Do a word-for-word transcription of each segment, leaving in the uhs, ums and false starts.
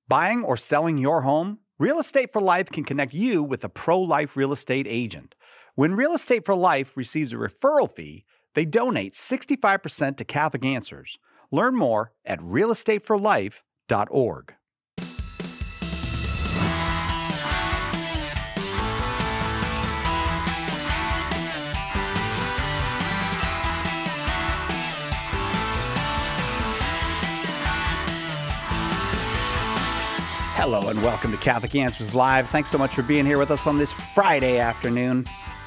Buying or selling your home? Real Estate for Life can connect you with a pro-life real estate agent. When Real Estate for Life receives a referral fee, they donate sixty-five percent to Catholic Answers. Learn more at real estate for life dot org. Hello and welcome to Catholic Answers Live. Thanks so much for being here with us on this Friday afternoon.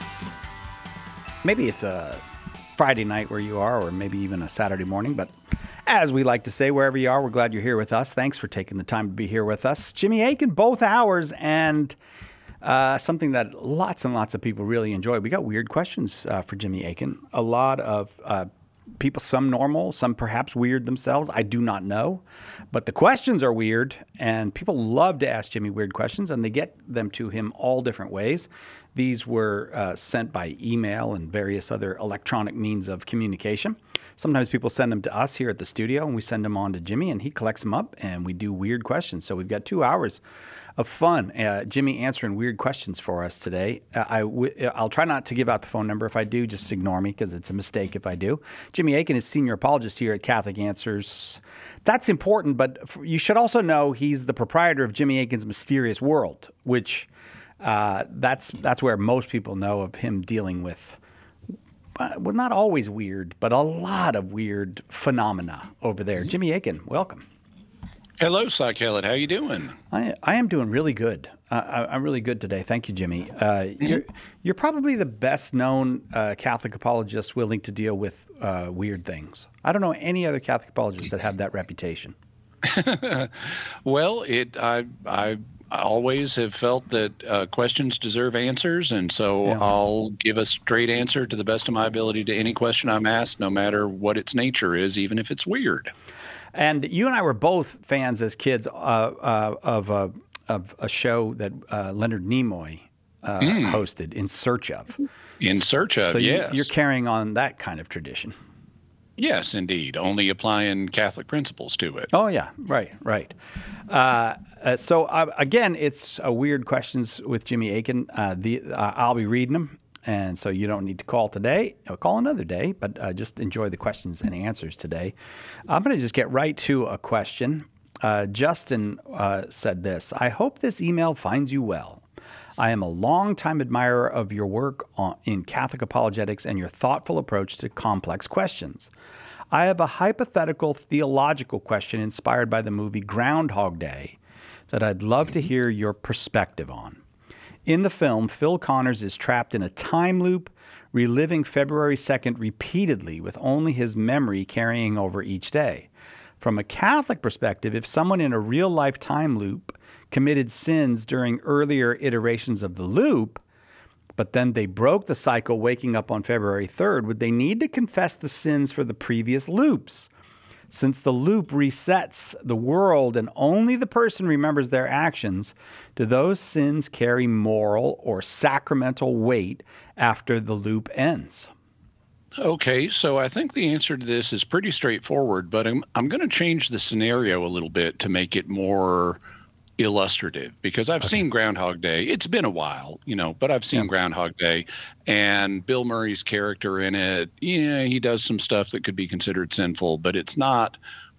Maybe it's a Friday night where you are, or maybe even a Saturday morning, but as we like to say, wherever you are, we're glad you're here with us. Thanks for taking the time to be here with us. Jimmy Akin, both hours, and uh, something that lots and lots of people really enjoy. We got weird questions uh, for Jimmy Akin. A lot of uh, people, some normal, some perhaps weird themselves. I do not know. But the questions are weird, and people love to ask Jimmy weird questions, and they get them to him all different ways. These were uh, sent by email and various other electronic means of communication. Sometimes people send them to us here at the studio, and we send them on to Jimmy, and he collects them up, and we do weird questions. So we've got two hours of fun. Uh, Jimmy answering weird questions for us today. Uh, I w- I'll try not to give out the phone number. If I do, just ignore me because it's a mistake if I do. Jimmy Akin is senior apologist here at Catholic Answers. That's important, but you should also know he's the proprietor of Jimmy Akin's Mysterious World, which uh, that's that's where most people know of him dealing with, uh, well, not always weird, but a lot of weird phenomena over there. Jimmy Akin, welcome. Hello, Cy Kellett. How you doing? I, I am doing really good. Uh, I, I'm really good today. Thank you, Jimmy. Uh, mm-hmm. You're you're probably the best known uh, Catholic apologist willing to deal with uh, weird things. I don't know any other Catholic apologists that have that reputation. Well, it I I always have felt that uh, questions deserve answers, and so yeah. I'll give a straight answer to the best of my ability to any question I'm asked, no matter what its nature is, even if it's weird. And you and I were both fans as kids uh, uh, of, uh, of a show that uh, Leonard Nimoy uh, mm. hosted, In Search Of. In Search Of, so yes. You, you're carrying on that kind of tradition. Yes, indeed. Only applying Catholic principles to it. Oh, yeah. Right, right. Uh, uh, so, uh, again, it's uh, weird questions with Jimmy Akin. Uh, the, uh, I'll be reading them. And so you don't need to call today. I'll call another day, but uh, just enjoy the questions and answers today. I'm going to just get right to a question. Uh, Justin uh, said this: I hope this email finds you well. I am a longtime admirer of your work on, in Catholic apologetics and your thoughtful approach to complex questions. I have a hypothetical theological question inspired by the movie Groundhog Day that I'd love to hear your perspective on. In the film, Phil Connors is trapped in a time loop, reliving February second repeatedly with only his memory carrying over each day. From a Catholic perspective, if someone in a real-life time loop committed sins during earlier iterations of the loop, but then they broke the cycle waking up on February third, would they need to confess the sins for the previous loops? Since the loop resets the world and only the person remembers their actions, do those sins carry moral or sacramental weight after the loop ends? Okay, so I think the answer to this is pretty straightforward, but I'm I'm going to change the scenario a little bit to make it more illustrative, because I've okay. seen Groundhog Day. It's been a while, you know, but I've seen yeah. Groundhog Day, and Bill Murray's character in it, yeah, he does some stuff that could be considered sinful, but it's not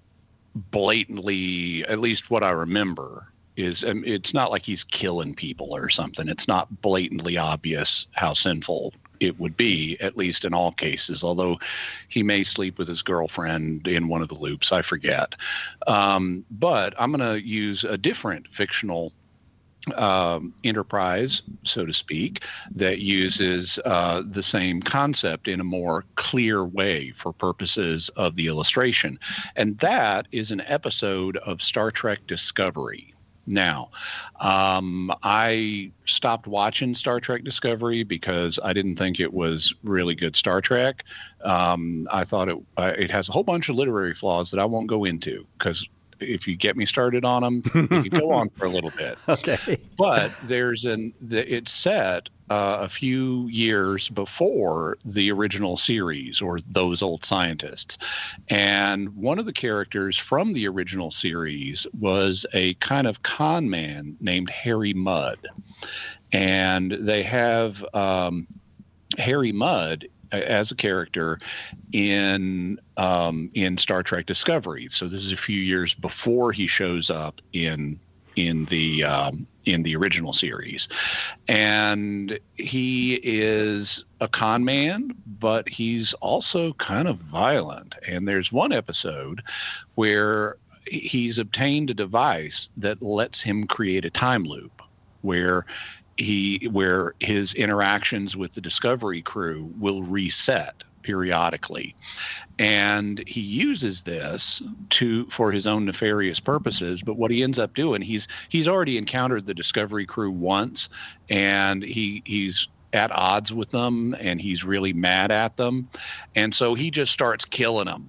blatantly, at least what I remember, is um, it's not like he's killing people or something. It's not blatantly obvious how sinful it would be, at least in all cases, although he may sleep with his girlfriend in one of the loops, I forget. Um, but I'm going to use a different fictional um, enterprise, so to speak, that uses uh, the same concept in a more clear way for purposes of the illustration. And that is an episode of Star Trek Discovery. Now, um, I stopped watching Star Trek Discovery because I didn't think it was really good Star Trek. Um, I thought it uh, it has a whole bunch of literary flaws that I won't go into because if you get me started on them, we could go on for a little bit. Okay. But there's an the, it's set uh, a few years before the original series or Those Old Scientists, and one of the characters from the original series was a kind of con man named Harry Mudd, and they have um, Harry Mudd as a character in um, in Star Trek Discovery. So this is a few years before he shows up in in the um, in the original series, and he is a con man, but he's also kind of violent. And there's one episode where he's obtained a device that lets him create a time loop where he where his interactions with the Discovery crew will reset periodically, and he uses this to for his own nefarious purposes. But what he ends up doing, he's he's already encountered the Discovery crew once, and he he's at odds with them, and he's really mad at them, and so he just starts killing them.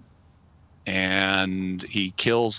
And he kills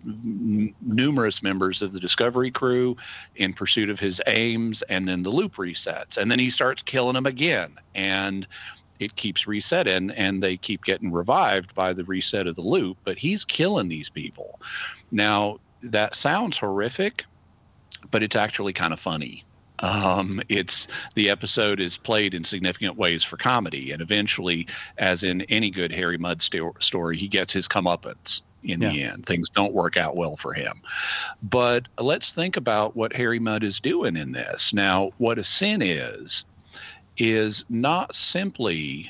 n- numerous members of the Discovery crew in pursuit of his aims, and then the loop resets, and then he starts killing them again, and it keeps resetting, and they keep getting revived by the reset of the loop, but he's killing these people. Now, that sounds horrific, but it's actually kind of funny. Um, it's the episode is played in significant ways for comedy, and eventually, as in any good Harry Mudd sto- story, he gets his comeuppance in yeah. the end. Things don't work out well for him. But let's think about what Harry Mudd is doing in this. Now, what a sin is, is not simply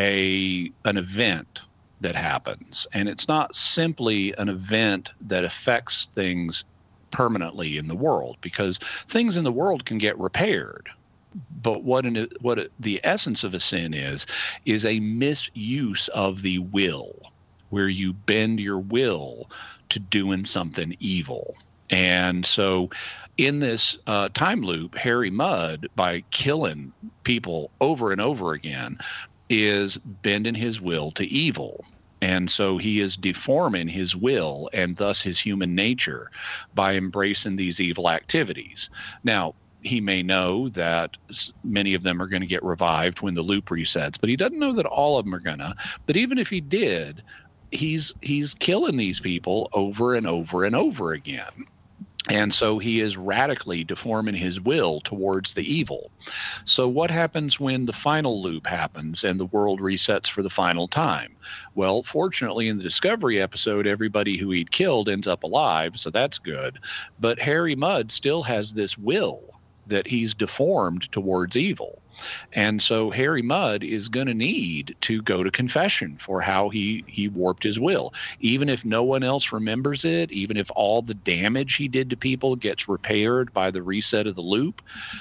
a an event that happens, and it's not simply an event that affects things permanently in the world, because things in the world can get repaired. But what an, what a, the essence of a sin is, is a misuse of the will, where you bend your will to doing something evil. And so in this uh, time loop, Harry Mudd, by killing people over and over again, is bending his will to evil. And so he is deforming his will and thus his human nature by embracing these evil activities. Now, he may know that many of them are going to get revived when the loop resets, but he doesn't know that all of them are going to. But even if he did, he's he's killing these people over and over and over again. And so he is radically deforming his will towards the evil. So what happens when the final loop happens and the world resets for the final time? Well, fortunately, in the Discovery episode, everybody who he'd killed ends up alive, so that's good. But Harry Mudd still has this will that he's deformed towards evil. And so Harry Mudd is going to need to go to confession for how he, he warped his will. Even if no one else remembers it, even if all the damage he did to people gets repaired by the reset of the loop,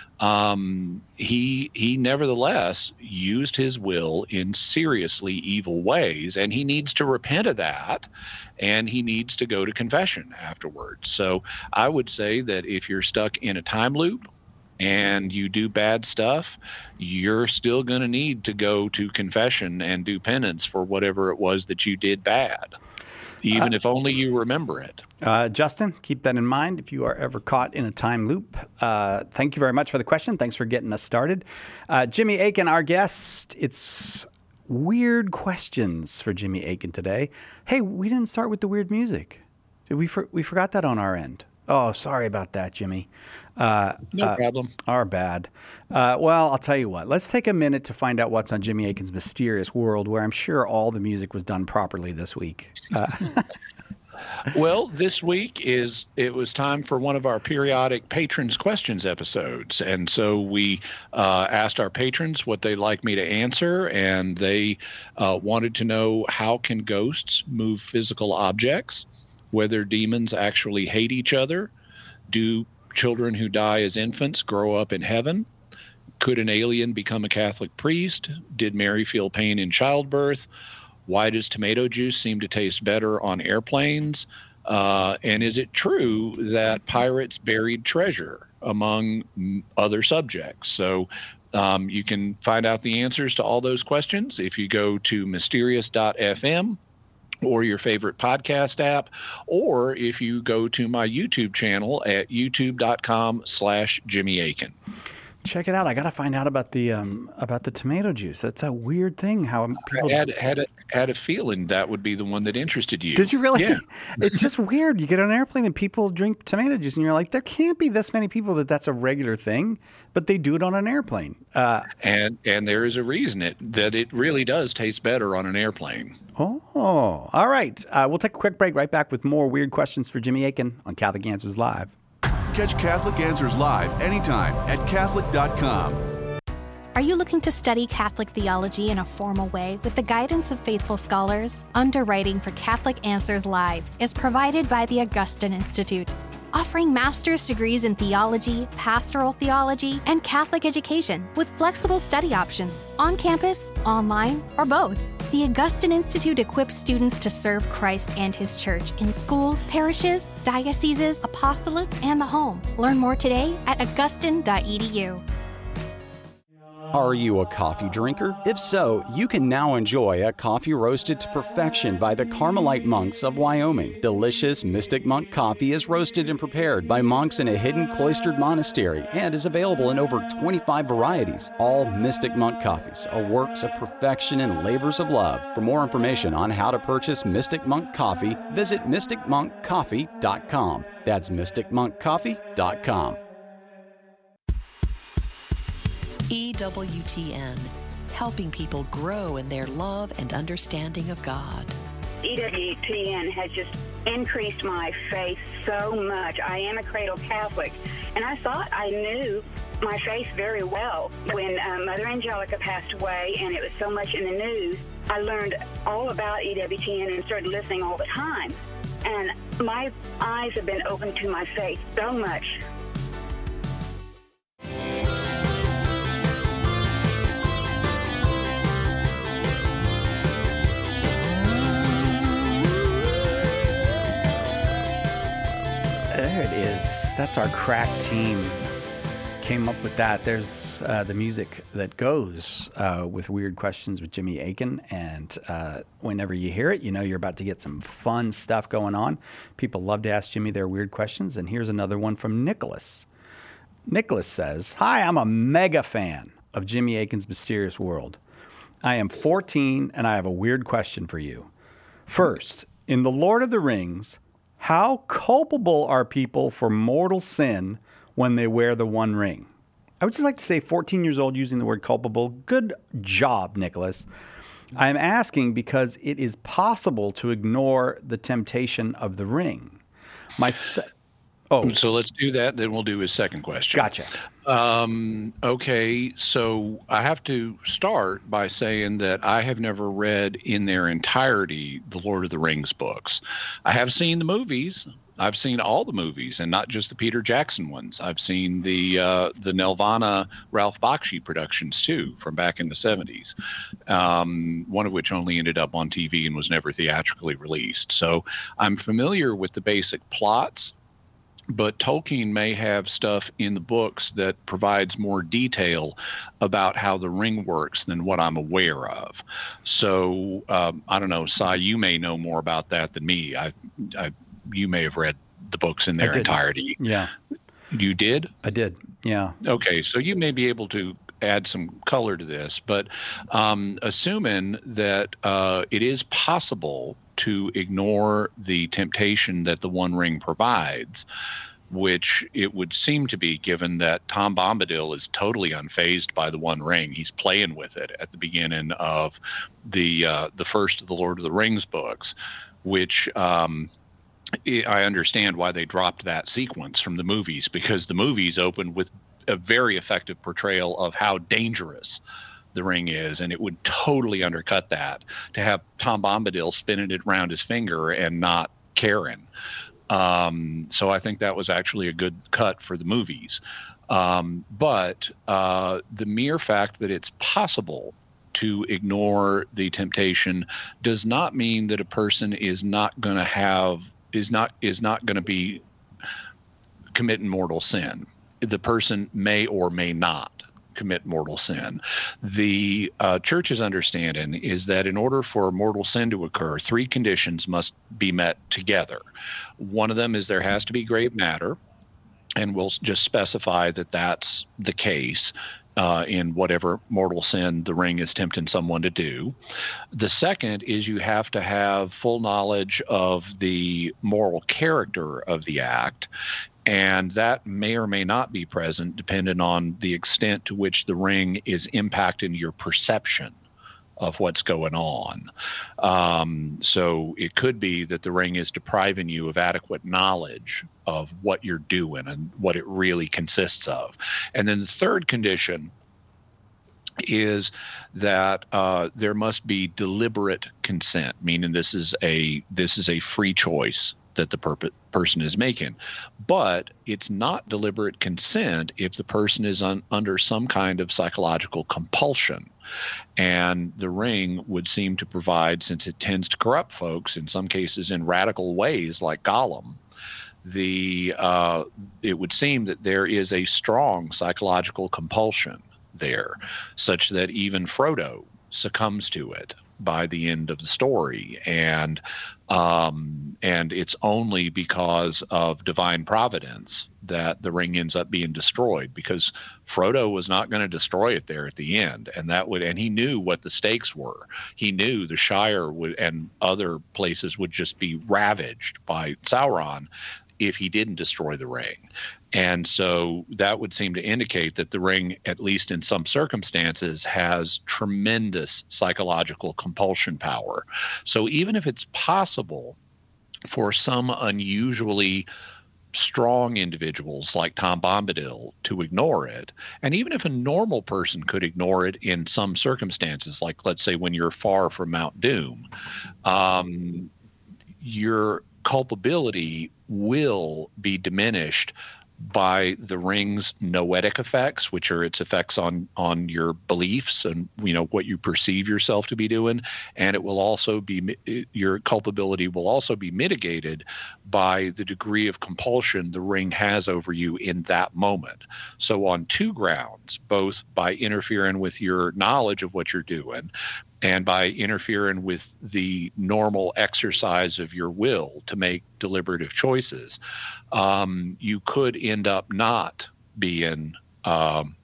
um, he he nevertheless used his will in seriously evil ways, and he needs to repent of that, and he needs to go to confession afterwards. So I would say that if you're stuck in a time loop, and you do bad stuff, you're still going to need to go to confession and do penance for whatever it was that you did bad, even uh, if only you remember it. Uh, Justin, keep that in mind if you are ever caught in a time loop. Uh, thank you very much for the question. Thanks for getting us started. Uh, Jimmy Akin, our guest. It's weird questions for Jimmy Akin today. Hey, we didn't start with the weird music. Did we? For- we forgot that on our end. Oh, sorry about that, Jimmy. Uh, no uh, problem. Our bad. Uh, well, I'll tell you what. Let's take a minute to find out what's on Jimmy Akin's mysterious world, where I'm sure all the music was done properly this week. Uh, well, this week is it was time for one of our periodic Patrons Questions episodes. And so we uh, asked our patrons what they'd like me to answer, and they uh, wanted to know, how can ghosts move physical objects? Whether demons actually hate each other? Do children who die as infants grow up in heaven? Could an alien become a Catholic priest? Did Mary feel pain in childbirth? Why does tomato juice seem to taste better on airplanes? Uh, and is it true that pirates buried treasure, among other subjects? So um, you can find out the answers to all those questions if you go to mysterious dot f m or your favorite podcast app, or if you go to my YouTube channel at youtube.com slash Jimmy Akin. Check it out. I got to find out about the um, about the tomato juice. That's a weird thing. How people I had had a, had a feeling that would be the one that interested you. Did you really? Yeah. It's just weird. You get on an airplane and people drink tomato juice, and you're like, there can't be this many people that that's a regular thing, but they do it on an airplane. Uh, and and there is a reason it that it really does taste better on an airplane. Oh, all right. Uh, we'll take a quick break. Right back with more weird questions for Jimmy Akin on Catholic Answers Live. Catch Catholic Answers live anytime at Catholic dot com. Are you looking to study Catholic theology in a formal way with the guidance of faithful scholars? Underwriting for Catholic Answers Live is provided by the Augustine Institute, offering master's degrees in theology, pastoral theology, and Catholic education with flexible study options on campus, online, or both. The Augustine Institute equips students to serve Christ and His Church in schools, parishes, dioceses, apostolates, and the home. Learn more today at augustine dot e d u. Are you a coffee drinker? If so, you can now enjoy a coffee roasted to perfection by the Carmelite monks of Wyoming. Delicious Mystic Monk coffee is roasted and prepared by monks in a hidden cloistered monastery and is available in over twenty-five varieties. All Mystic Monk coffees are works of perfection and labors of love. For more information on how to purchase Mystic Monk coffee, visit mystic monk coffee dot com. That's mystic monk coffee dot com. E W T N, helping people grow in their love and understanding of God. E W T N has just increased my faith so much. I am a cradle Catholic, and I thought I knew my faith very well. When uh, Mother Angelica passed away, and it was so much in the news, I learned all about E W T N and started listening all the time. And my eyes have been opened to my faith so much. There it is. That's our crack team. Came up with that. There's uh, the music that goes uh, with Weird Questions with Jimmy Akin. And uh, whenever you hear it, you know you're about to get some fun stuff going on. People love to ask Jimmy their weird questions. And here's another one from Nicholas. Nicholas says, "Hi, I'm a mega fan of Jimmy Akin's Mysterious World. I am fourteen and I have a weird question for you. First, in The Lord of the Rings, how culpable are people for mortal sin when they wear the One Ring?" I would just like to say fourteen years old using the word culpable. Good job, Nicholas. I'm asking because it is possible to ignore the temptation of the ring. My se- Oh, So let's do that. Then we'll do his second question. gotcha. Um, okay, so I have to start by saying that I have never read in their entirety the Lord of the Rings books. I have seen the movies. I've seen all the movies, and not just the Peter Jackson ones. I've seen the uh, the Nelvana Ralph Bakshi productions too, from back in the seventies. Um, one of which only ended up on T V and was never theatrically released. So I'm familiar with the basic plots. But Tolkien may have stuff in the books that provides more detail about how the ring works than what I'm aware of. So um, I don't know, Cy, you may know more about that than me. I, I you may have read the books in their entirety. Yeah, You did? I did. Yeah. Okay, so you may be able to add some color to this, but um, assuming that uh, it is possible to ignore the temptation that the One Ring provides, which it would seem to be, given that Tom Bombadil is totally unfazed by the One Ring. He's playing with it at the beginning of the uh, the first of the Lord of the Rings books, which um, I understand why they dropped that sequence from the movies, because the movies opened with a very effective portrayal of how dangerous the ring is, and it would totally undercut that to have Tom Bombadil spinning it around his finger and not caring. Um, so I think that was actually a good cut for the movies. Um, but uh, the mere fact that it's possible to ignore the temptation does not mean that a person is not going to have is not is not going to be committing mortal sin. The person may or may not commit mortal sin. The uh, church's understanding is that in order for mortal sin to occur, three conditions must be met together. One of them is there has to be grave matter, and we'll just specify that that's the case uh, in whatever mortal sin the ring is tempting someone to do. The second is you have to have full knowledge of the moral character of the act, and that may or may not be present depending on the extent to which the ring is impacting your perception of what's going on. Um, so it could be that the ring is depriving you of adequate knowledge of what you're doing and what it really consists of. And then the third condition is that uh, there must be deliberate consent, meaning this is a this is a free choice that the per- person is making. But it's not deliberate consent if the person is un- under some kind of psychological compulsion. And the ring would seem to provide, since it tends to corrupt folks, in some cases in radical ways like Gollum, the uh, it would seem that there is a strong psychological compulsion there, such that even Frodo succumbs to it by the end of the story. And um, and it's only because of divine providence that the ring ends up being destroyed, because Frodo was not going to destroy it there at the end. And that would, and he knew what the stakes were. He knew the Shire would and other places would just be ravaged by Sauron if he didn't destroy the ring. And so that would seem to indicate that the ring, at least in some circumstances, has tremendous psychological compulsion power. So even if it's possible for some unusually strong individuals like Tom Bombadil to ignore it, and even if a normal person could ignore it in some circumstances, like let's say when you're far from Mount Doom, um, your culpability will be diminished by the ring's noetic effects, which are its effects on on your beliefs and, you know, what you perceive yourself to be doing. And it will also be, your culpability will also be mitigated by the degree of compulsion the ring has over you in that moment. So on two grounds, both by interfering with your knowledge of what you're doing and by interfering with the normal exercise of your will to make deliberative choices, um, you could end up not being um,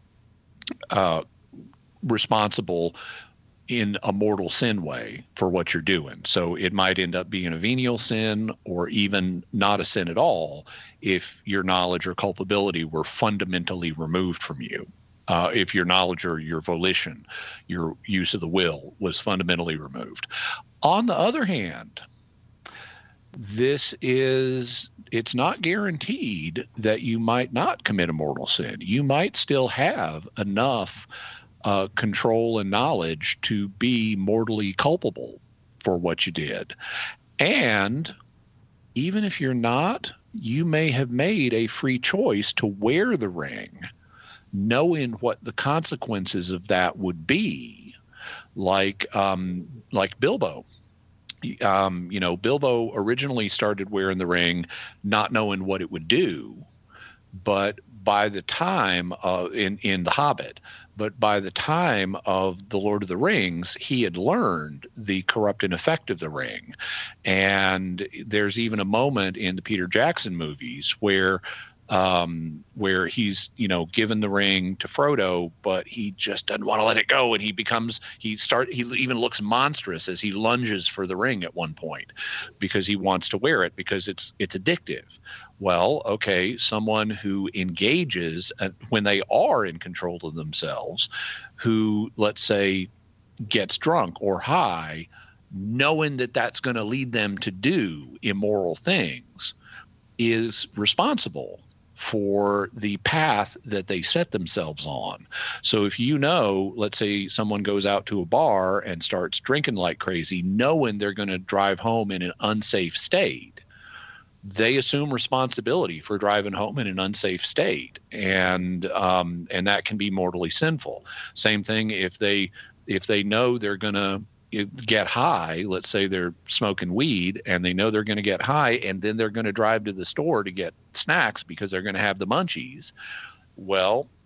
uh, responsible in a mortal sin way for what you're doing. So it might end up being a venial sin or even not a sin at all if your knowledge or culpability were fundamentally removed from you. Uh, if your knowledge or your volition, your use of the will was fundamentally removed. On the other hand, this is, it's not guaranteed that you might not commit a mortal sin. You might still have enough uh, control and knowledge to be mortally culpable for what you did. And even if you're not, you may have made a free choice to wear the ring, knowing what the consequences of that would be, like um, like Bilbo. Um, you know, Bilbo originally started wearing the ring not knowing what it would do, but by the time uh, in, in The Hobbit, but by the time of The Lord of the Rings, he had learned the corrupting effect of the ring. And there's even a moment in the Peter Jackson movies where Um, where he's, you know, given the ring to Frodo, but he just doesn't want to let it go. And he becomes, he start, he even looks monstrous as he lunges for the ring at one point because he wants to wear it because it's, it's addictive. Well, okay, someone who engages uh, when they are in control of themselves, who, let's say, gets drunk or high, knowing that that's going to lead them to do immoral things, is responsible for the path that they set themselves on. So if you know, let's say someone goes out to a bar and starts drinking like crazy, knowing they're going to drive home in an unsafe state, they assume responsibility for driving home in an unsafe state. And um, and that can be mortally sinful. Same thing if they if they know they're going to get high, let's say they're smoking weed and they know they're going to get high and then they're going to drive to the store to get snacks because they're going to have the munchies. Well,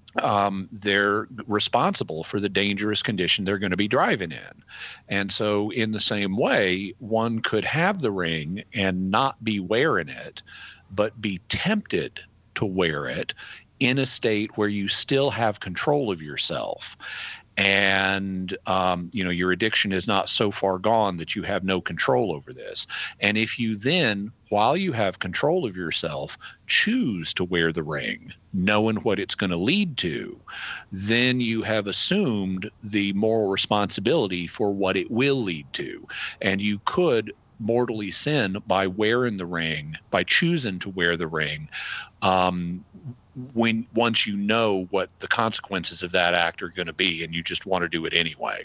um, they're responsible for the dangerous condition they're going to be driving in. And so in the same way, one could have the ring and not be wearing it, but be tempted to wear it in a state where you still have control of yourself. And, um, you know, your addiction is not so far gone that you have no control over this. And if you then, while you have control of yourself, choose to wear the ring, knowing what it's going to lead to, then you have assumed the moral responsibility for what it will lead to. And you could mortally sin by wearing the ring, by choosing to wear the ring, um, when once you know what the consequences of that act are going to be, and you just want to do it anyway.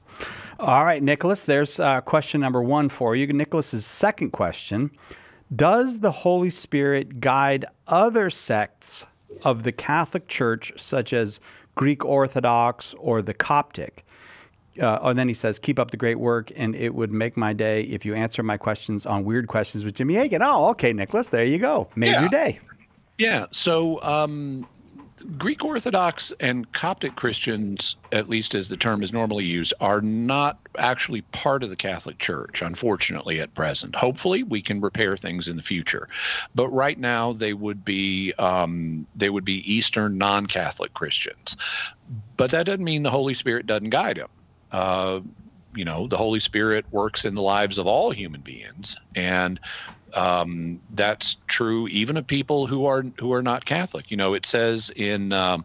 All right, Nicholas, there's uh, question number one for you. Nicholas's second question: does the Holy Spirit guide other sects of the Catholic Church, such as Greek Orthodox or the Coptic? Uh, and then he says, keep up the great work, and it would make my day if you answer my questions on Weird Questions with Jimmy Akin. Oh, okay, Nicholas, there you go. Made yeah. your day. Yeah, so um, Greek Orthodox and Coptic Christians, at least as the term is normally used, are not actually part of the Catholic Church, unfortunately, at present. Hopefully, we can repair things in the future. But right now, they would be um, they would be Eastern non-Catholic Christians. But that doesn't mean the Holy Spirit doesn't guide them. Uh, you know, the Holy Spirit works in the lives of all human beings, and Um, that's true even of people who are who are not Catholic. You know, it says in uh,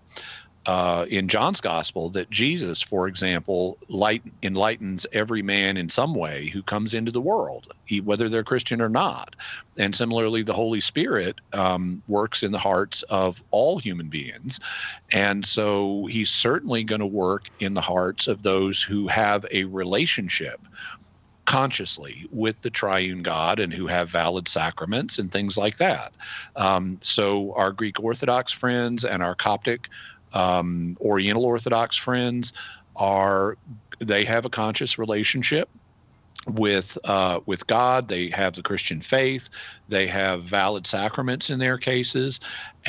uh, in John's Gospel that Jesus, for example, light, enlightens every man in some way who comes into the world, he, whether they're Christian or not. And similarly, the Holy Spirit um, works in the hearts of all human beings. And so he's certainly going to work in the hearts of those who have a relationship consciously with the triune God and who have valid sacraments and things like that. Um, so our Greek Orthodox friends and our Coptic um, Oriental Orthodox friends are, they have a conscious relationship with uh, with God. They have the Christian faith. They have valid sacraments in their cases.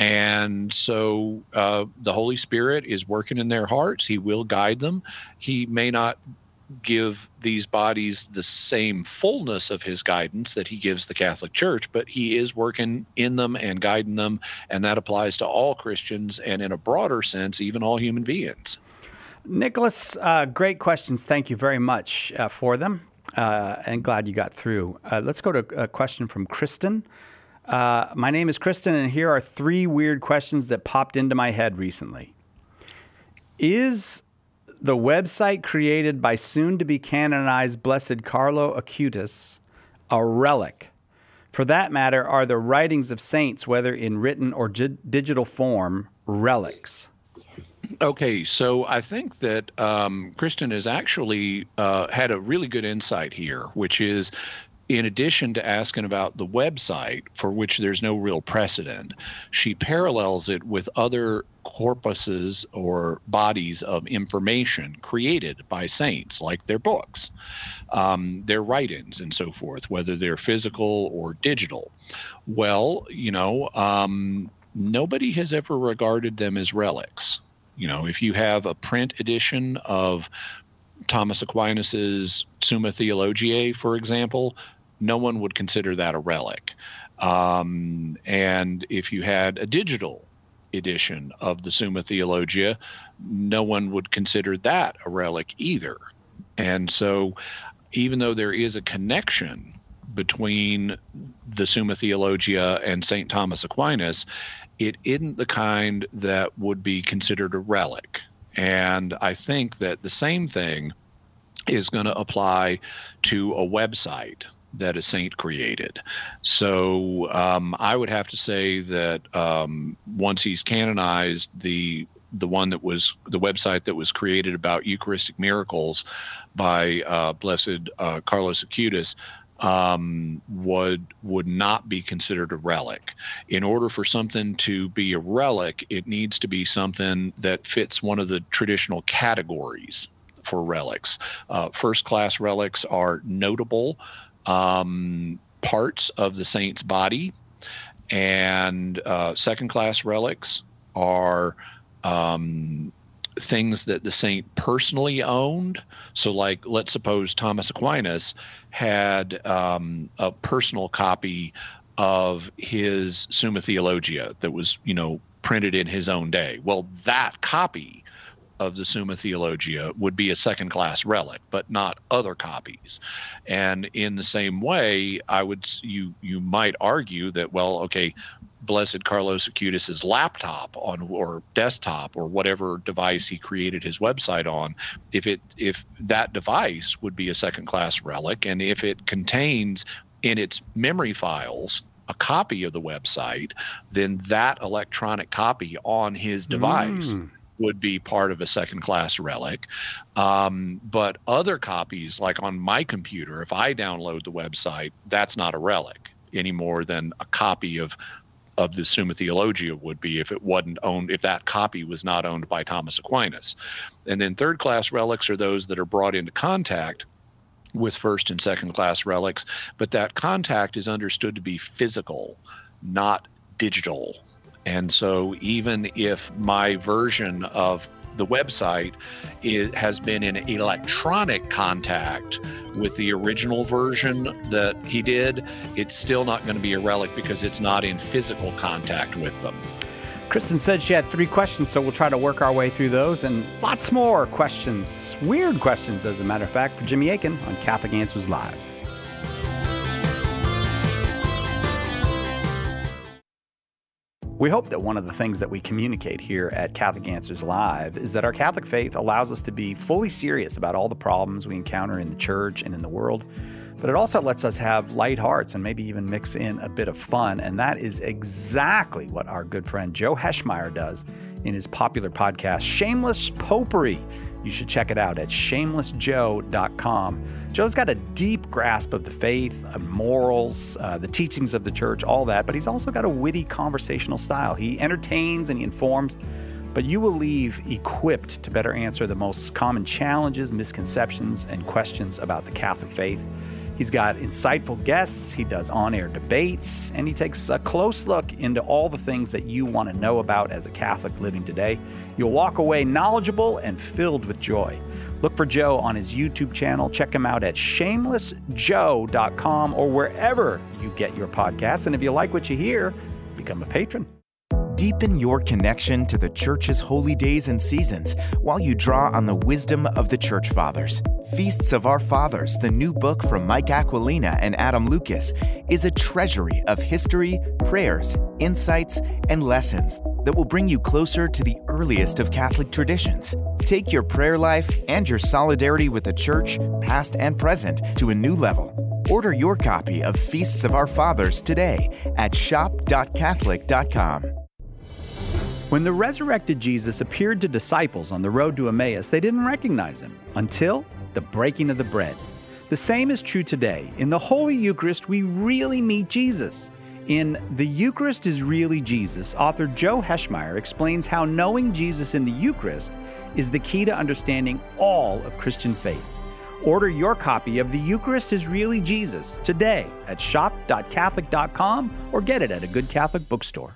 And so uh, the Holy Spirit is working in their hearts. He will guide them. He may not give these bodies the same fullness of his guidance that he gives the Catholic Church, but he is working in them and guiding them, and that applies to all Christians and, in a broader sense, even all human beings. Nicholas, uh, great questions. Thank you very much uh, for them, uh, and glad you got through. Uh, let's go to a question from Kristen. Uh, my name is Kristen, and here are three weird questions that popped into my head recently. Is the website created by soon-to-be canonized Blessed Carlo Acutis a relic? For that matter, are the writings of saints, whether in written or gi- digital form, relics? Okay, so I think that um, Kristen has actually uh, had a really good insight here, which is, in addition to asking about the website, for which there's no real precedent, she parallels it with other corpuses or bodies of information created by saints, like their books, um, their write-ins and so forth, whether they're physical or digital. Well, you know, um, nobody has ever regarded them as relics. You know, if you have a print edition of Thomas Aquinas's Summa Theologiae, for example, no one would consider that a relic. Um, and if you had a digital edition of the Summa Theologia, no one would consider that a relic either. And so even though there is a connection between the Summa Theologia and Saint Thomas Aquinas, it isn't the kind that would be considered a relic. And I think that the same thing is going to apply to a website that a saint created. So um, I would have to say that um, once he's canonized, the the one that was the website that was created about Eucharistic miracles by uh, Blessed uh, Carlos Acutis um, would would not be considered a relic. In order for something to be a relic, it needs to be something that fits one of the traditional categories for relics. Uh, first-class relics are notable um, parts of the saint's body, and uh, second-class relics are um, things that the saint personally owned. So like, let's suppose Thomas Aquinas had um, a personal copy of his Summa Theologia that was, you know, printed in his own day. Well, that copy of the Summa Theologia would be a second-class relic, but not other copies. And in the same way, I would you you might argue that, well, okay, Blessed Carlos Acutis's laptop on or desktop or whatever device he created his website on, if it if that device would be a second-class relic, and if it contains in its memory files a copy of the website, then that electronic copy on his device mm. would be part of a second-class relic. Um, but other copies, like on my computer, if I download the website, that's not a relic any more than a copy of of the Summa Theologia would be if it wasn't owned, if that copy was not owned by Thomas Aquinas. And then third-class relics are those that are brought into contact with first and second class relics, but that contact is understood to be physical, not digital. And so even if my version of the website it has been in electronic contact with the original version that he did, it's still not going to be a relic because it's not in physical contact with them. Kristen said she had three questions, so we'll try to work our way through those and lots more questions, weird questions, as a matter of fact, for Jimmy Akin on Catholic Answers Live. We hope that one of the things that we communicate here at Catholic Answers Live is that our Catholic faith allows us to be fully serious about all the problems we encounter in the church and in the world, but it also lets us have light hearts and maybe even mix in a bit of fun. And that is exactly what our good friend Joe Heschmeyer does in his popular podcast, Shameless Popery. You should check it out at shameless joe dot com. Joe's got a deep grasp of the faith, of morals, uh, the teachings of the church, all that, but he's also got a witty conversational style. He entertains and he informs, but you will leave equipped to better answer the most common challenges, misconceptions, and questions about the Catholic faith. He's got insightful guests, he does on-air debates, and he takes a close look into all the things that you want to know about as a Catholic living today. You'll walk away knowledgeable and filled with joy. Look for Joe on his YouTube channel. Check him out at shameless joe dot com or wherever you get your podcasts. And if you like what you hear, become a patron. Deepen your connection to the Church's holy days and seasons while you draw on the wisdom of the Church Fathers. Feasts of Our Fathers, the new book from Mike Aquilina and Adam Lucas, is a treasury of history, prayers, insights, and lessons that will bring you closer to the earliest of Catholic traditions. Take your prayer life and your solidarity with the Church, past and present, to a new level. Order your copy of Feasts of Our Fathers today at shop dot catholic dot com. When the resurrected Jesus appeared to disciples on the road to Emmaus, they didn't recognize him until the breaking of the bread. The same is true today. In the Holy Eucharist, we really meet Jesus. In The Eucharist is Really Jesus, author Joe Heschmeyer explains how knowing Jesus in the Eucharist is the key to understanding all of Christian faith. Order your copy of The Eucharist is Really Jesus today at shop dot catholic dot com or get it at a good Catholic bookstore.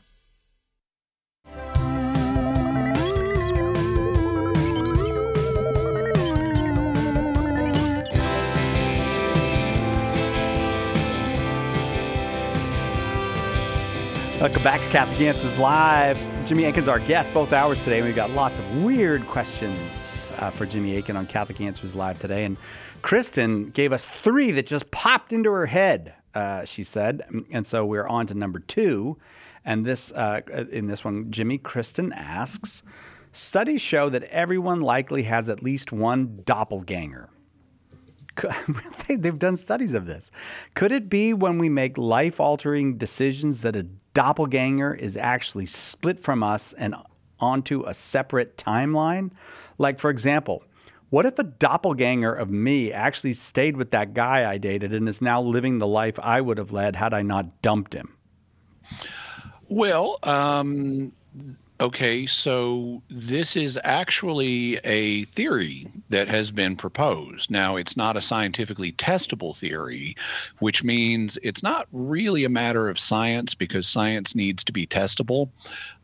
Welcome back to Catholic Answers Live. Jimmy Akin's our guest both hours today. We've got lots of weird questions uh, for Jimmy Akin on Catholic Answers Live today. And Kristen gave us three that just popped into her head, uh, she said. And so we're on to number two. And this, uh, in this one, Jimmy, Kristen asks, studies show that everyone likely has at least one doppelganger. They've done studies of this. Could it be when we make life-altering decisions that a doppelganger is actually split from us and onto a separate timeline? Like, for example, what if a doppelganger of me actually stayed with that guy I dated and is now living the life I would have led had I not dumped him? Well, um... Okay, so this is actually a theory that has been proposed. Now, it's not a scientifically testable theory, which means it's not really a matter of science because science needs to be testable.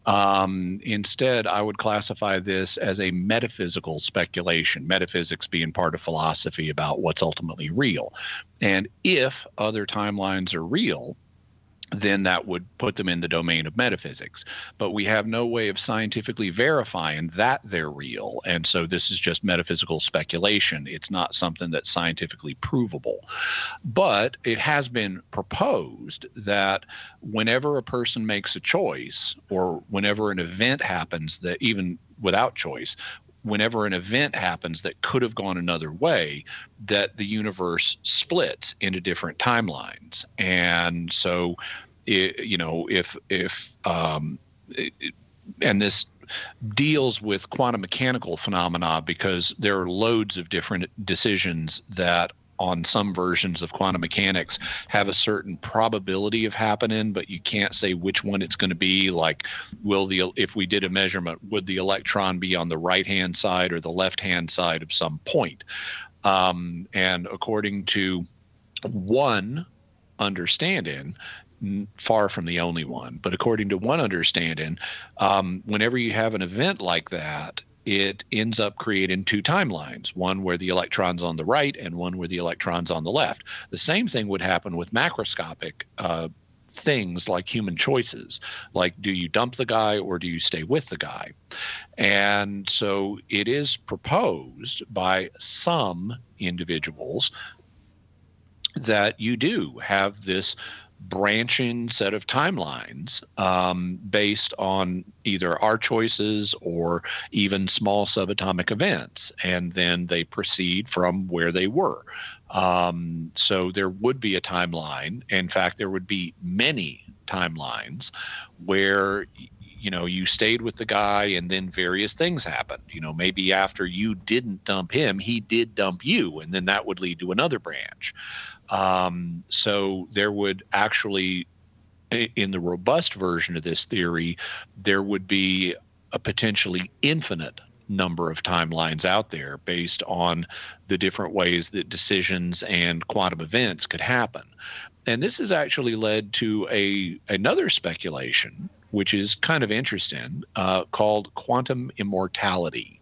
Um, instead, I would classify this as a metaphysical speculation, metaphysics being part of philosophy about what's ultimately real. And if other timelines are real, then that would put them in the domain of metaphysics. But we have no way of scientifically verifying that they're real. And so this is just metaphysical speculation. It's not something that's scientifically provable. But it has been proposed that whenever a person makes a choice, or whenever an event happens that even without choice, whenever an event happens that could have gone another way, that the universe splits into different timelines. And so, it, you know, if, if, um, it, and this deals with quantum mechanical phenomena, because there are loads of different decisions that on some versions of quantum mechanics have a certain probability of happening, but you can't say which one it's going to be. Like, will the, if we did a measurement, would the electron be on the right-hand side or the left-hand side of some point? Um, and according to one understanding, far from the only one, but according to one understanding, um, whenever you have an event like that, it ends up creating two timelines, one where the electron's on the right and one where the electron's on the left. The same thing would happen with macroscopic uh, things like human choices, like do you dump the guy or do you stay with the guy? And so it is proposed by some individuals that you do have this branching set of timelines um, based on either our choices or even small subatomic events, and then they proceed from where they were. Um, so there would be a timeline. In fact, there would be many timelines where, you know, you stayed with the guy and then various things happened. You know, maybe after you didn't dump him, he did dump you, and then that would lead to another branch. Um, so there would actually, in the robust version of this theory, there would be a potentially infinite number of timelines out there based on the different ways that decisions and quantum events could happen. And this has actually led to a another speculation, which is kind of interesting, uh, called quantum immortality,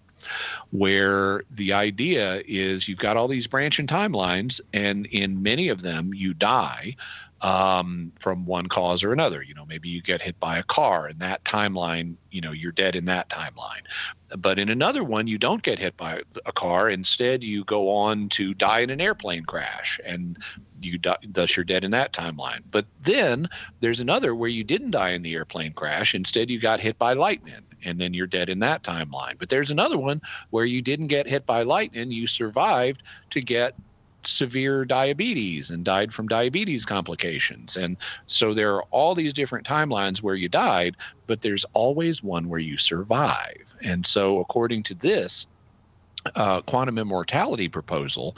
where the idea is you've got all these branching timelines, and in many of them you die um, from one cause or another. You know, maybe you get hit by a car, and that timeline, you know, you're dead in that timeline. But in another one, you don't get hit by a car. Instead, you go on to die in an airplane crash, and you die, thus you're dead in that timeline. But then there's another where you didn't die in the airplane crash. Instead, you got hit by lightning, and then you're dead in that timeline. But there's another one where you didn't get hit by lightning. You survived to get severe diabetes and died from diabetes complications. And so there are all these different timelines where you died, but there's always one where you survive. And so according to this uh, quantum immortality proposal,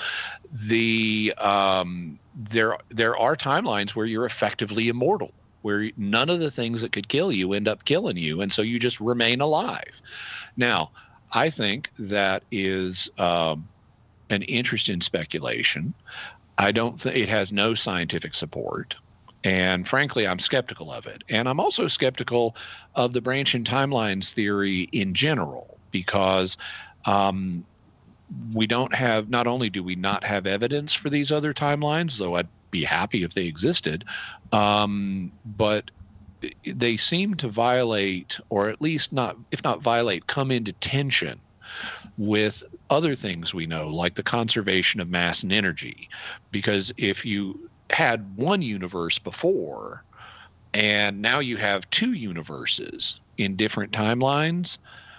the um, there there are timelines where you're effectively immortal, where none of the things that could kill you end up killing you, and so you just remain alive. Now, I think that is um, an interesting speculation. I don't think it has no scientific support, and frankly, I'm skeptical of it. And I'm also skeptical of the branching timelines theory in general, because um, we don't have, not only do we not have evidence for these other timelines, though I'd be happy if they existed, um, but they seem to violate, or at least not, if not violate, come into tension with other things we know, like the conservation of mass and energy. Because if you had one universe before, and now you have two universes in different timelines,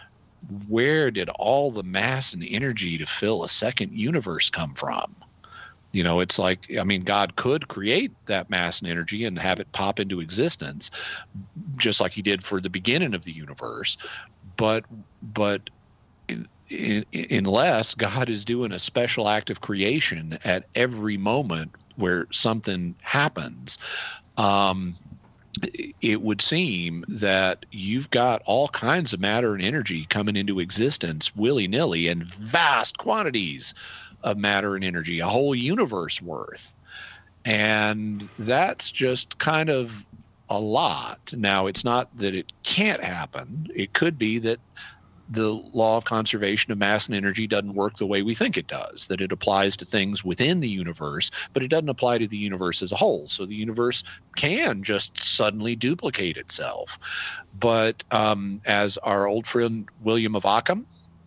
where did all the mass and energy to fill a second universe come from? You know, it's like, I mean, God could create that mass and energy and have it pop into existence, just like he did for the beginning of the universe. But, but in, in, unless God is doing a special act of creation at every moment where something happens, um, it would seem that you've got all kinds of matter and energy coming into existence willy-nilly, in vast quantities of matter and energy, a whole universe worth. And that's just kind of a lot. Now, it's not that it can't happen. It could be that the law of conservation of mass and energy doesn't work the way we think it does, that it applies to things within the universe, but it doesn't apply to the universe as a whole. So the universe can just suddenly duplicate itself. But um, as our old friend William of Ockham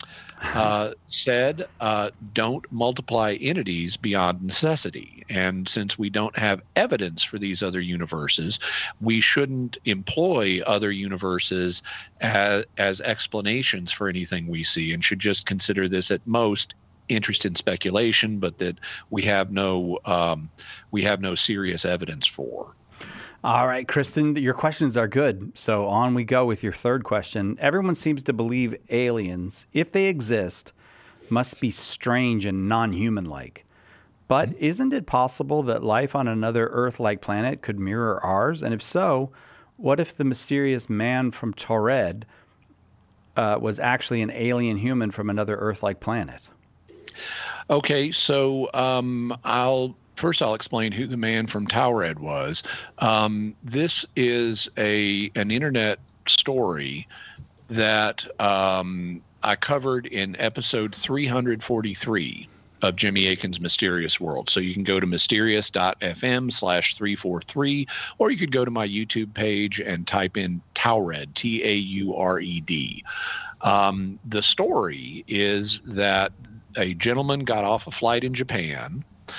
uh, said, uh, don't multiply entities beyond necessity. And since we don't have evidence for these other universes, we shouldn't employ other universes as, as explanations for anything we see, and should just consider this at most interest in speculation, but that we have no um, we have no serious evidence for. All right, Kristen, your questions are good. So on we go with your third question. Everyone seems to believe aliens, if they exist, must be strange and non-human-like. But isn't it possible that life on another Earth-like planet could mirror ours? And if so, what if the mysterious man from Taured uh, was actually an alien human from another Earth-like planet? Okay, so um, I'll first I'll explain who the man from Taured was. Um, this is a an internet story that um, I covered in episode three forty-three of Jimmy Akin's Mysterious World. So you can go to mysterious.fm slash 343, or you could go to my YouTube page and type in Taured, T A U R E D. Um, the story is that a gentleman got off a flight in Japan,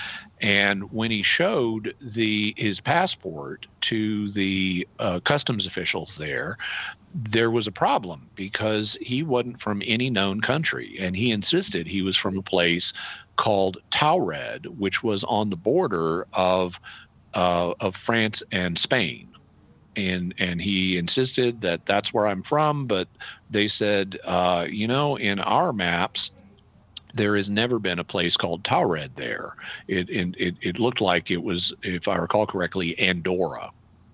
and when he showed the his passport to the uh, customs officials there, there was a problem because he wasn't from any known country, and he insisted he was from a place called Taured, which was on the border of uh, of France and Spain. And and he insisted that that's where I'm from, but they said, uh, you know, in our maps, there has never been a place called Taured there. It, it it looked like it was, if I recall correctly, Andorra.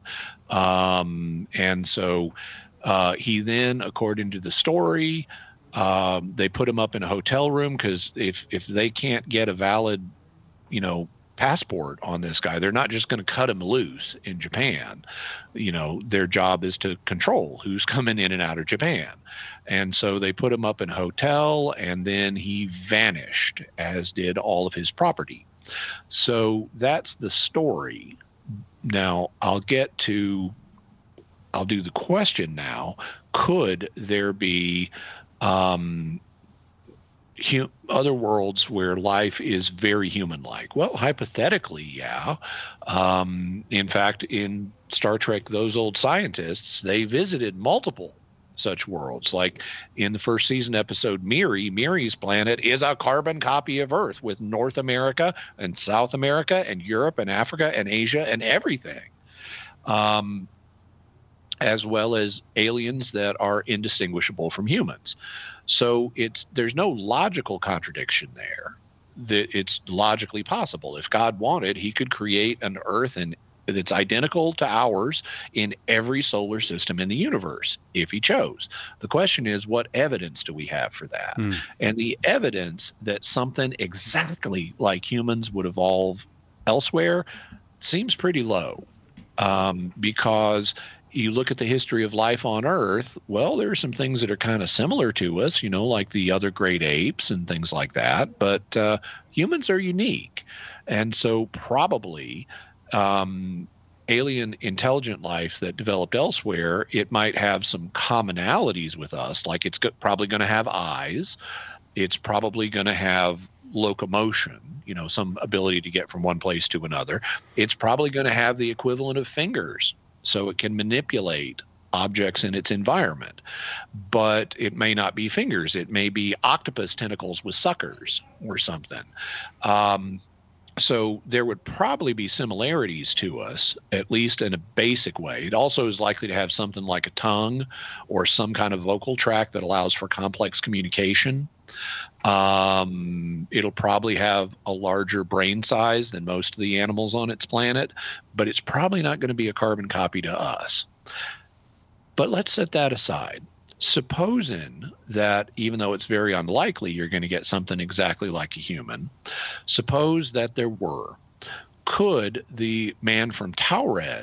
Um, and so uh, he then, according to the story, um, they put him up in a hotel room because if if they can't get a valid, you know, passport on this guy, they're not just going to cut him loose in Japan. You know, their job is to control who's coming in and out of Japan. And so they put him up in a hotel, and then he vanished, as did all of his property. So that's the story. Now I'll get to, I'll do the question now. Could there be um, hu- other worlds where life is very human-like? Well, hypothetically, yeah. Um, in fact, in Star Trek, Those Old Scientists, they visited multiple such worlds. Like in the first season episode Miri, Miri's planet is a carbon copy of Earth with North America and South America and Europe and Africa and Asia and everything. Um, as well as aliens that are indistinguishable from humans. So it's there's no logical contradiction there. That it's logically possible. If God wanted, he could create an Earth and that's identical to ours in every solar system in the universe, if he chose. The question is, what evidence do we have for that? Mm. And the evidence that something exactly like humans would evolve elsewhere seems pretty low, um, because you look at the history of life on Earth, well, there are some things that are kind of similar to us, you know, like the other great apes and things like that. But uh, humans are unique. And so probably Um, alien intelligent life that developed elsewhere, it might have some commonalities with us, like it's go- probably going to have eyes. It's probably going to have locomotion, you know, some ability to get from one place to another. It's probably going to have the equivalent of fingers, so it can manipulate objects in its environment. But it may not be fingers. It may be octopus tentacles with suckers or something. Um, So there would probably be similarities to us, at least in a basic way. It also is likely to have something like a tongue or some kind of vocal tract that allows for complex communication. Um, it'll probably have a larger brain size than most of the animals on its planet, but it's probably not going to be a carbon copy to us. But let's set that aside. Supposing that, even though it's very unlikely you're going to get something exactly like a human, suppose that there were. Could the man from Taured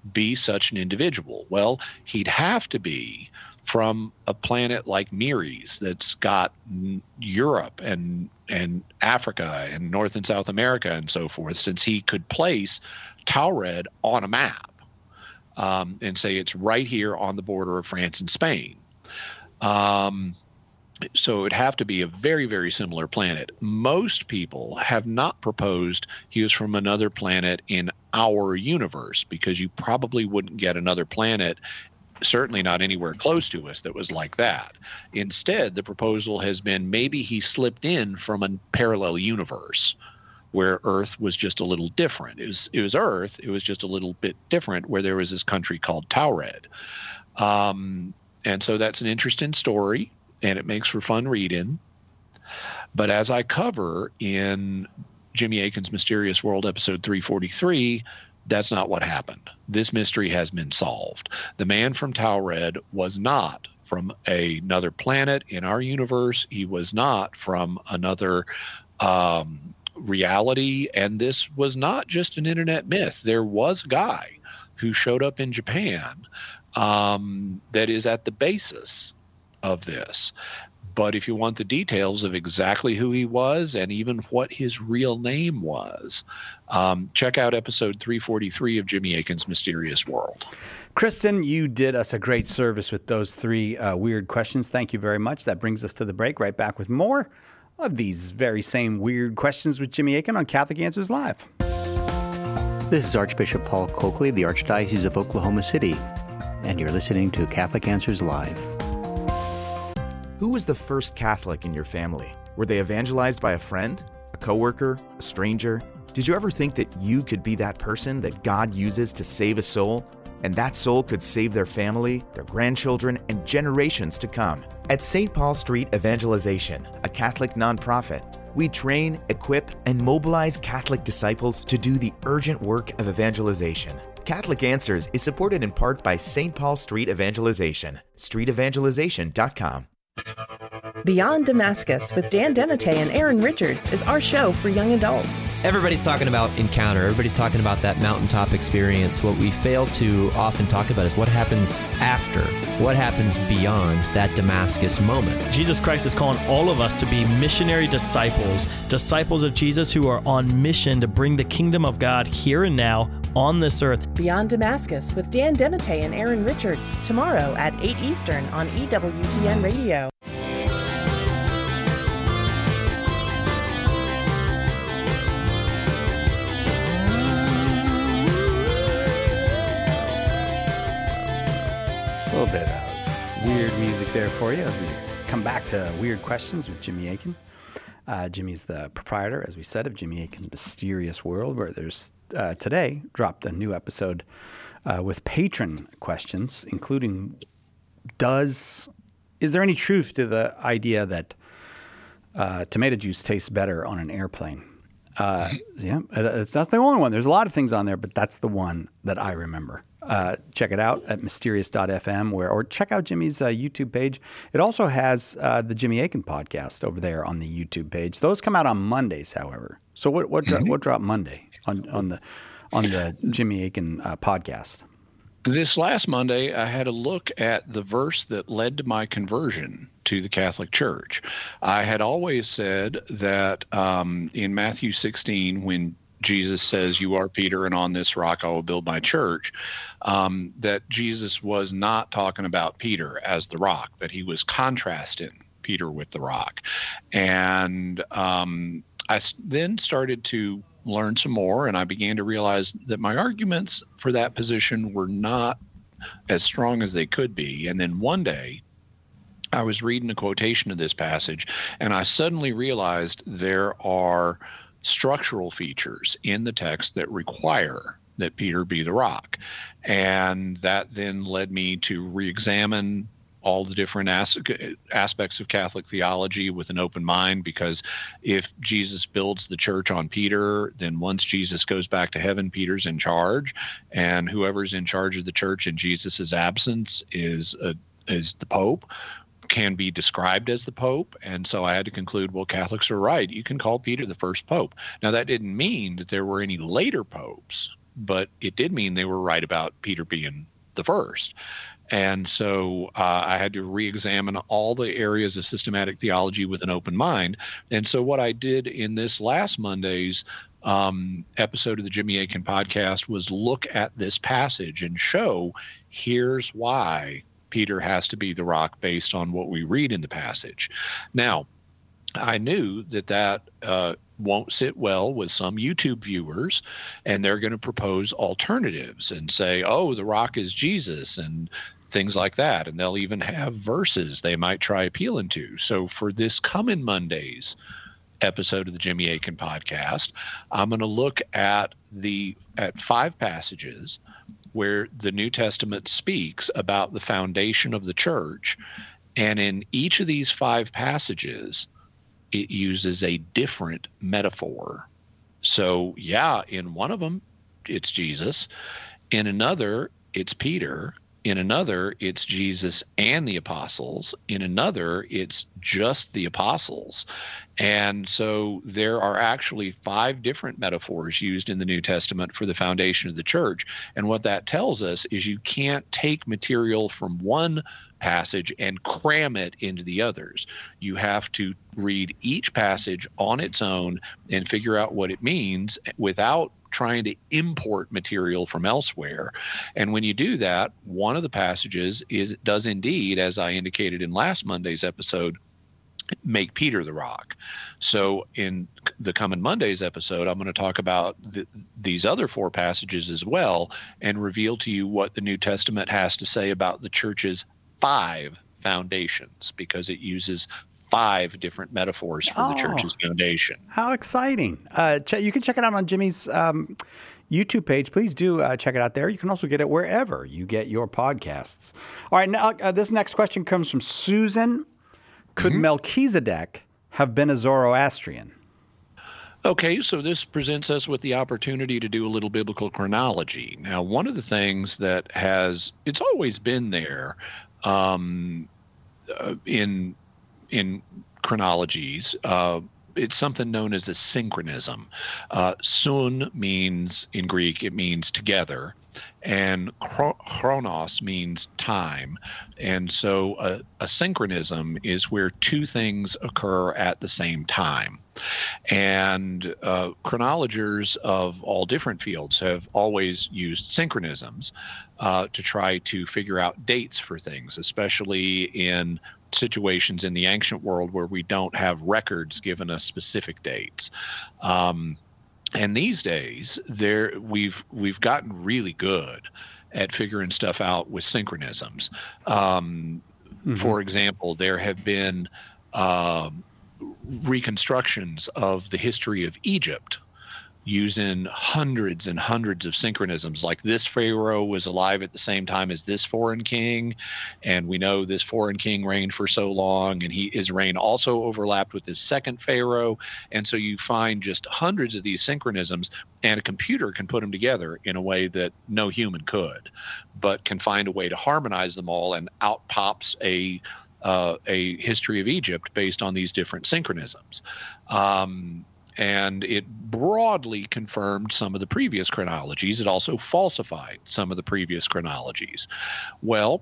be such an individual? Well, he'd have to be from a planet like Meres that's got Europe and and Africa and North and South America and so forth, since he could place Taured on a map um, and say it's right here on the border of France and Spain. Um, so it would have to be a very, very similar planet. Most people have not proposed he was from another planet in our universe, because you probably wouldn't get another planet, certainly not anywhere close to us, that was like that. Instead, the proposal has been maybe he slipped in from a parallel universe where Earth was just a little different. It was, it was Earth, it was just a little bit different, where there was this country called Taured. Um, and so that's an interesting story, and it makes for fun reading. But as I cover in Jimmy Akin's Mysterious World, episode three forty-three, that's not what happened. This mystery has been solved. The man from Taured was not from a, another planet in our universe. He was not from another um, reality. And this was not just an internet myth. There was a guy who showed up in Japan um, that is at the basis of this. But if you want the details of exactly who he was and even what his real name was, um, check out episode three forty-three of Jimmy Akin's Mysterious World. Kristen, you did us a great service with those three uh, weird questions. Thank you very much. That brings us to the break. Right back with more of these very same weird questions with Jimmy Akin on Catholic Answers Live. This is Archbishop Paul Coakley of the Archdiocese of Oklahoma City, and you're listening to Catholic Answers Live. Who was the first Catholic in your family? Were they evangelized by a friend, a coworker, a stranger? Did you ever think that you could be that person that God uses to save a soul, and that soul could save their family, their grandchildren, and generations to come? At Saint Paul Street Evangelization, a Catholic nonprofit, we train, equip, and mobilize Catholic disciples to do the urgent work of evangelization. Catholic Answers is supported in part by Saint Paul Street Evangelization, street evangelization dot com. Beyond Damascus with Dan Demete and Aaron Richards is our show for young adults. Everybody's talking about encounter. Everybody's talking about that mountaintop experience. What we fail to often talk about is what happens after, what happens beyond that Damascus moment. Jesus Christ is calling all of us to be missionary disciples, disciples of Jesus who are on mission to bring the kingdom of God here and now on this earth. Beyond Damascus with Dan Demete and Aaron Richards, tomorrow at eight Eastern on E W T N Radio. A little bit of weird music there for you as we come back to Weird Questions with Jimmy Akin. Uh, Jimmy's the proprietor, as we said, of Jimmy Akin's Mysterious World, where there's uh, today dropped a new episode uh, with patron questions, including does is there any truth to the idea that uh, tomato juice tastes better on an airplane? Uh, yeah, it's not the only one. There's a lot of things on there, but that's the one that I remember. Uh, check it out at mysterious dot f m, where, or check out Jimmy's uh, YouTube page. It also has uh, the Jimmy Akin podcast over there on the YouTube page. Those come out on Mondays, however. So what what, dro- mm-hmm. what dropped Monday on, on the on the Jimmy Akin uh, podcast? This last Monday, I had a look at the verse that led to my conversion to the Catholic Church. I had always said that um, in Matthew sixteen, when Jesus says, "You are Peter, and on this rock I will build my church," um, that Jesus was not talking about Peter as the rock, that he was contrasting Peter with the rock. And um, I then started to learn some more, and I began to realize that my arguments for that position were not as strong as they could be. And then one day, I was reading a quotation of this passage, and I suddenly realized there are structural features in the text that require that Peter be the rock. And that then led me to re-examine all the different as- aspects of Catholic theology with an open mind, because if Jesus builds the church on Peter, then once Jesus goes back to heaven, Peter's in charge, and whoever's in charge of the church in Jesus's absence is a, is the Pope, can be described as the Pope. And so I had to conclude, well, Catholics are right. You can call Peter the first Pope. Now, that didn't mean that there were any later popes but it did mean they were right about Peter being the first. And so uh, I had to re-examine all the areas of systematic theology with an open mind. And so what I did in this last Monday's um, episode of the Jimmy Akin podcast was look at this passage and show here's why Peter has to be the rock based on what we read in the passage. Now, I knew that that uh, won't sit well with some YouTube viewers, and they're going to propose alternatives and say, oh, the rock is Jesus, and things like that. And they'll even have verses they might try appealing to. So for this coming Monday's episode of the Jimmy Akin podcast, I'm going to look at the at five passages where the New Testament speaks about the foundation of the church. And in each of these five passages, it uses a different metaphor. So yeah, in one of them, it's Jesus. In another, it's Peter. In another, it's Jesus and the apostles. In another, it's just the apostles. And so there are actually five different metaphors used in the New Testament for the foundation of the church. And what that tells us is you can't take material from one passage and cram it into the others. You have to read each passage on its own and figure out what it means without trying to import material from elsewhere. And when you do that, one of the passages is does indeed, as I indicated in last Monday's episode, make Peter the rock. So in the coming Monday's episode, I'm going to talk about the, these other four passages as well and reveal to you what the New Testament has to say about the church's five foundations, because it uses five different metaphors for oh, the church's foundation. How exciting. Uh, ch- you can check it out on Jimmy's um, YouTube page. Please do uh, check it out there. You can also get it wherever you get your podcasts. All right, now uh, this next question comes from Susan. Could mm-hmm. Melchizedek have been a Zoroastrian? Okay, so this presents us with the opportunity to do a little biblical chronology. Now, one of the things that has, it's always been there um, uh, in in chronologies, uh, it's something known as a synchronism. Uh, sun means, in Greek, it means together, and chronos means time. And so a, a synchronism is where two things occur at the same time. And uh, chronologers of all different fields have always used synchronisms uh, to try to figure out dates for things, especially in situations in the ancient world where we don't have records giving us specific dates. Um, and these days, there we've we've gotten really good at figuring stuff out with synchronisms. Um, mm-hmm. For example, there have been um, reconstructions of the history of Egypt using hundreds and hundreds of synchronisms, like this pharaoh was alive at the same time as this foreign king, and we know this foreign king reigned for so long, and he his reign also overlapped with this second pharaoh. And so you find just hundreds of these synchronisms, and a computer can put them together in a way that no human could, but can find a way to harmonize them all, and out pops a uh, a history of Egypt based on these different synchronisms. Um, And it broadly confirmed some of the previous chronologies. It also falsified some of the previous chronologies. Well,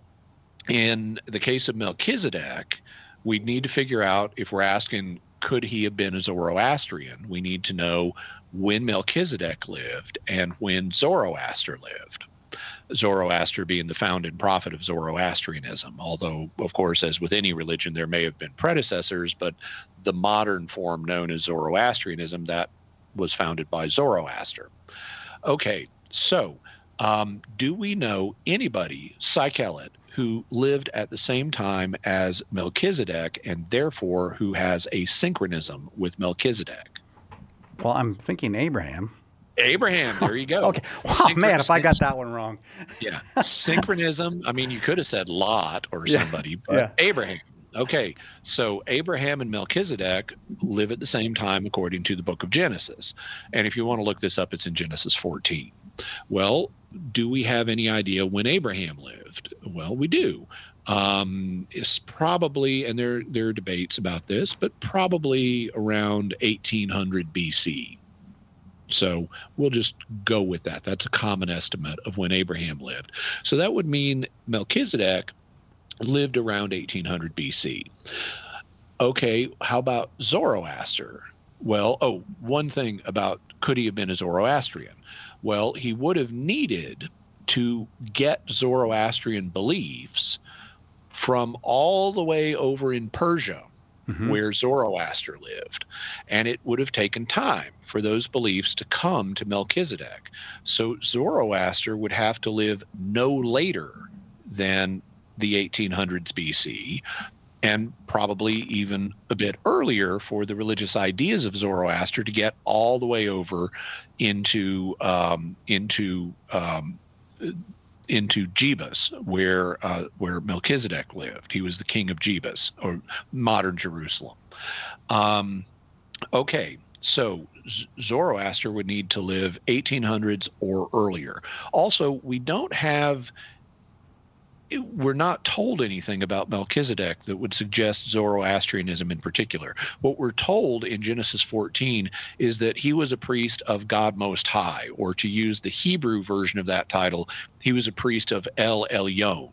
in the case of Melchizedek, we need to figure out, if we're asking, could he have been a Zoroastrian? We need to know when Melchizedek lived and when Zoroaster lived. Zoroaster being the founding prophet of Zoroastrianism, although, of course, as with any religion, there may have been predecessors, but the modern form known as Zoroastrianism, that was founded by Zoroaster. Okay, so um, do we know anybody, Psychelet, who lived at the same time as Melchizedek and therefore who has a synchronism with Melchizedek? Well, I'm thinking Abraham. Abraham, there you go. Okay. Wow, man, if I got that one wrong. Yeah. Synchronism. I mean, you could have said Lot or somebody, yeah. but yeah. Abraham. Okay. So Abraham and Melchizedek live at the same time according to the book of Genesis. And if you want to look this up, it's in Genesis fourteen. Well, do we have any idea when Abraham lived? Well, we do. Um, it's probably, and there, there are debates about this, but probably around eighteen hundred B C. So we'll just go with that. That's a common estimate of when Abraham lived. So that would mean Melchizedek lived around eighteen hundred B C. Okay, how about Zoroaster? Well, oh, one thing about could he have been a Zoroastrian? Well, he would have needed to get Zoroastrian beliefs from all the way over in Persia, mm-hmm. where Zoroaster lived. And it would have taken time for those beliefs to come to Melchizedek. So Zoroaster would have to live no later than the eighteen hundreds B C, and probably even a bit earlier for the religious ideas of Zoroaster to get all the way over into um, into um, into Jebus, where uh, where Melchizedek lived. He was the king of Jebus, or modern Jerusalem. Um, okay, so Z- Zoroaster would need to live eighteen hundreds or earlier. Also, we don't have we're not told anything about Melchizedek that would suggest Zoroastrianism in particular. What we're told in Genesis fourteen is that he was a priest of God Most High, or to use the Hebrew version of that title, he was a priest of El Elyon.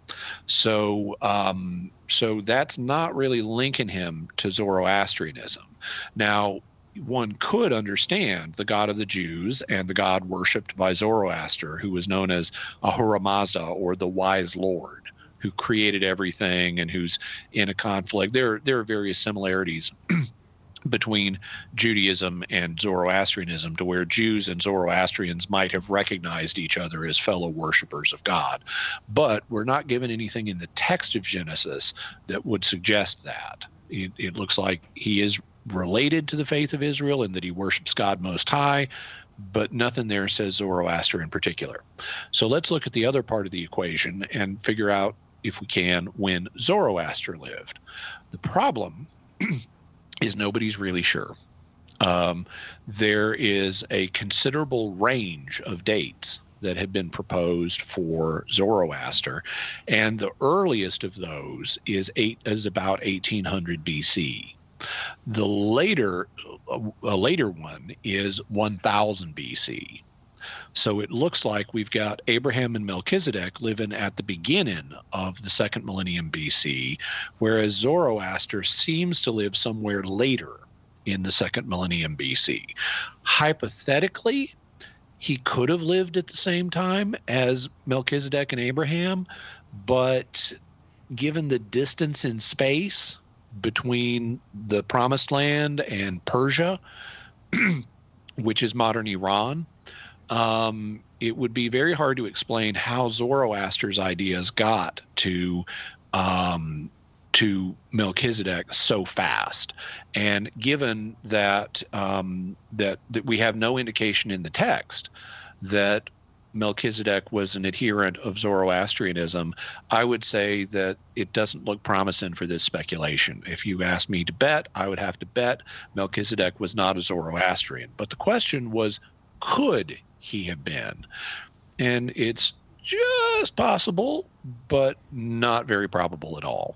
So, um, so that's not really linking him to Zoroastrianism. Now, one could understand the God of the Jews and the God worshipped by Zoroaster, who was known as Ahura Mazda, or the wise Lord, who created everything and who's in a conflict. There, there are various similarities between Judaism and Zoroastrianism, to where Jews and Zoroastrians might have recognized each other as fellow worshipers of God. But we're not given anything in the text of Genesis that would suggest that. It, it looks like he is related to the faith of Israel and that he worships God Most High, but nothing there says Zoroaster in particular. So let's look at the other part of the equation and figure out, if we can, when Zoroaster lived. The problem is nobody's really sure. Um, there is a considerable range of dates that have been proposed for Zoroaster, and the earliest of those is eight is about eighteen hundred B C. The later, a later one is one thousand B C. So it looks like we've got Abraham and Melchizedek living at the beginning of the second millennium B C, whereas Zoroaster seems to live somewhere later in the second millennium B C. Hypothetically, he could have lived at the same time as Melchizedek and Abraham, but given the distance in space between the Promised Land and Persia, which is modern Iran, um, it would be very hard to explain how Zoroaster's ideas got to um, to Melchizedek so fast. And given that um, that that we have no indication in the text that Melchizedek was an adherent of Zoroastrianism, I would say that it doesn't look promising for this speculation. If you asked me to bet, I would have to bet Melchizedek was not a Zoroastrian. But the question was, could he have been? And it's just possible, but not very probable at all.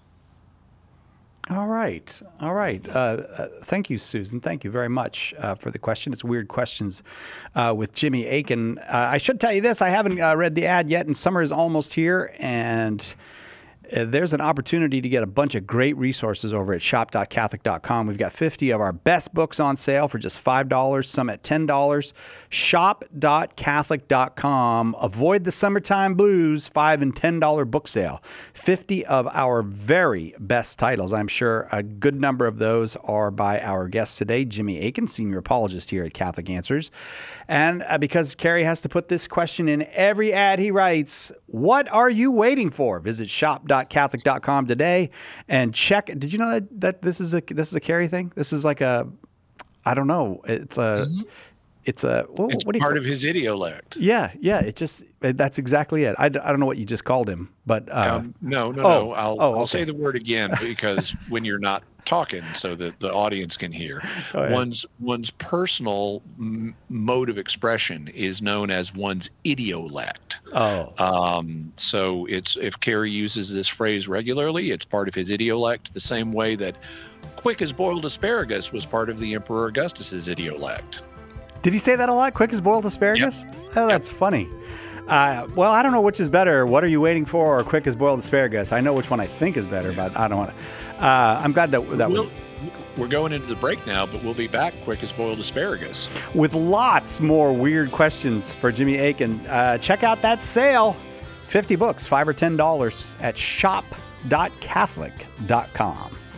All right. All right. Uh, uh, thank you, Susan. Thank you very much uh, for the question. It's Weird Questions uh, with Jimmy Akin. Uh, I should tell you this. I haven't uh, read the ad yet, and summer is almost here, and uh, there's an opportunity to get a bunch of great resources over at shop dot catholic dot com. We've got fifty of our best books on sale for just five dollars, some at ten dollars. shop dot catholic dot com. Avoid the summertime blues, five dollars and ten dollars book sale. fifty of our very best titles. I'm sure a good number of those are by our guest today, Jimmy Akin, senior apologist here at Catholic Answers. And uh, because Kerry has to put this question in every ad he writes, what are you waiting for? Visit shop dot catholic dot com today and check. Did you know that, that this is a this is a Kerry thing? This is like a, I don't know. It's a. Mm-hmm. It's a what, it's what do you part call of his idiolect. Yeah, yeah. It just that's exactly it. I, I don't know what you just called him, but uh, um, no, no, oh, no. I'll oh, I'll okay. say the word again because when you're not talking, so that the audience can hear. One's one's personal m- mode of expression is known as one's idiolect. Oh, um, so it's if Kerry uses this phrase regularly, it's part of his idiolect. The same way that quick as boiled asparagus was part of the Emperor Augustus's idiolect. Did he say that a lot? Quick as boiled asparagus? Yep. Oh, that's yep. funny. Uh, well, I don't know which is better. What are you waiting for, or quick as boiled asparagus? I know which one I think is better, but I don't want to. Uh, I'm glad that that we'll, was. We're going into the break now, but we'll be back quick as boiled asparagus with lots more weird questions for Jimmy Akin. Uh, check out that sale, fifty books, five or ten dollars at shop dot catholic dot com.